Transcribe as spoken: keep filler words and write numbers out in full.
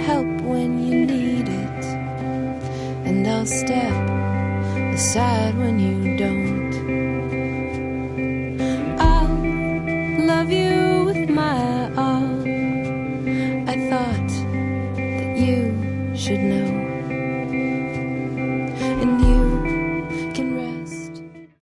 help when you need it, and I'll step aside when you don't.